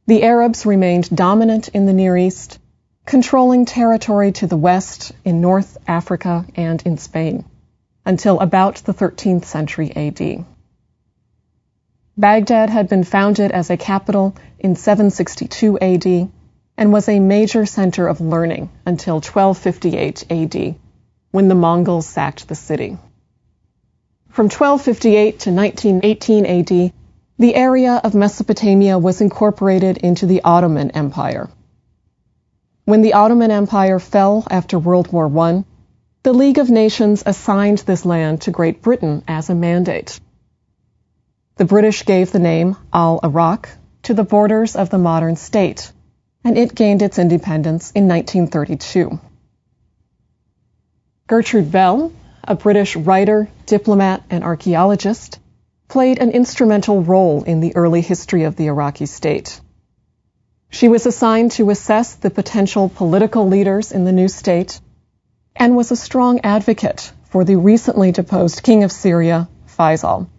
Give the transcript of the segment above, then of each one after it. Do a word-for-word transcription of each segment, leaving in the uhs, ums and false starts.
The Arabs remained dominant in the Near East, controlling territory to the west in North Africa and in Spain, until about the thirteenth century A D. Baghdad had been founded as a capital in seven sixty-two A D and was a major center of learning until twelve fifty-eight A D, when the Mongols sacked the city. From twelve fifty-eight to nineteen eighteen A D, the area of Mesopotamia was incorporated into the Ottoman Empire. When the Ottoman Empire fell after World War One, the League of Nations assigned this land to Great Britain as a mandate. The British gave the name Al-Iraq to the borders of the modern state, and it gained its independence in nineteen thirty-two. Gertrude Bell, a British writer, diplomat, and archaeologist, played an instrumental role in the early history of the Iraqi state. She was assigned to assess the potential political leaders in the new state and was a strong advocate for the recently deposed king of Syria, Faisal.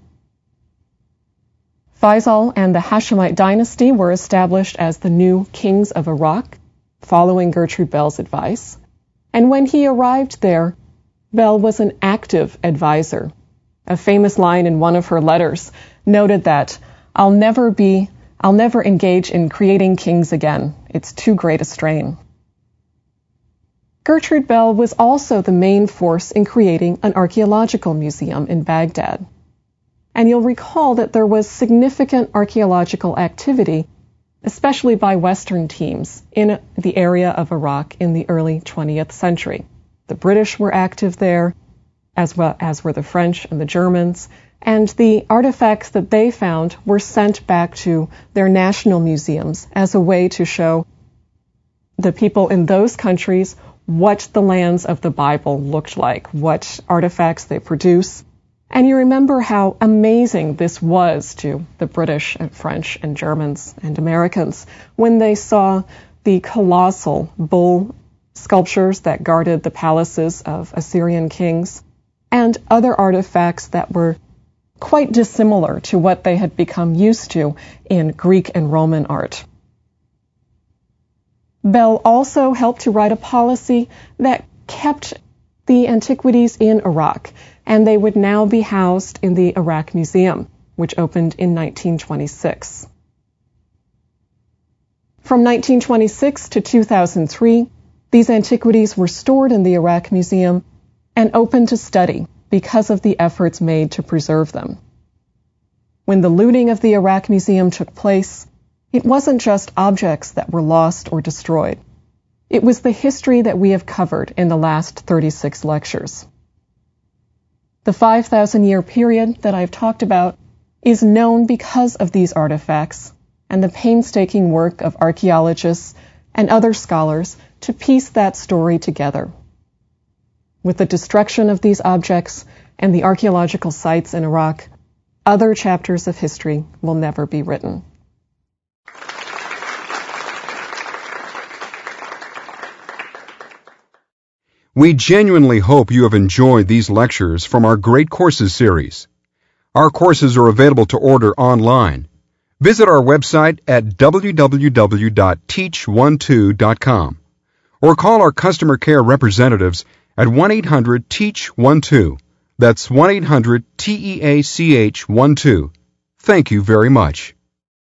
Faisal and the Hashemite dynasty were established as the new kings of Iraq, following Gertrude Bell's advice, and when he arrived there, Bell was an active advisor. A famous line in one of her letters noted that, I'll never be, I'll never engage in creating kings again. It's too great a strain. Gertrude Bell was also the main force in creating an archaeological museum in Baghdad. And you'll recall that there was significant archaeological activity, especially by Western teams, in the area of Iraq in the early twentieth century. The British were active there, as well as were the French and the Germans, and the artifacts that they found were sent back to their national museums as a way to show the people in those countries what the lands of the Bible looked like, what artifacts they produce. And you remember how amazing this was to the British and French and Germans and Americans when they saw the colossal bull sculptures that guarded the palaces of Assyrian kings, and other artifacts that were quite dissimilar to what they had become used to in Greek and Roman art. Bell also helped to write a policy that kept the antiquities in Iraq, and they would now be housed in the Iraq Museum, which opened in nineteen twenty-six. From nineteen twenty-six to two thousand three, these antiquities were stored in the Iraq Museum and open to study because of the efforts made to preserve them. When the looting of the Iraq Museum took place, it wasn't just objects that were lost or destroyed. It was the history that we have covered in the last thirty-six lectures. The five thousand year period that I've talked about is known because of these artifacts and the painstaking work of archaeologists and other scholars to piece that story together. With the destruction of these objects and the archaeological sites in Iraq, other chapters of history will never be written. We genuinely hope you have enjoyed these lectures from our Great Courses series. Our courses are available to order online. Visit our website at w w w dot teach twelve dot com or call our customer care representatives at one eight hundred teach twelve. That's one eight hundred T E A C H twelve. Thank you very much.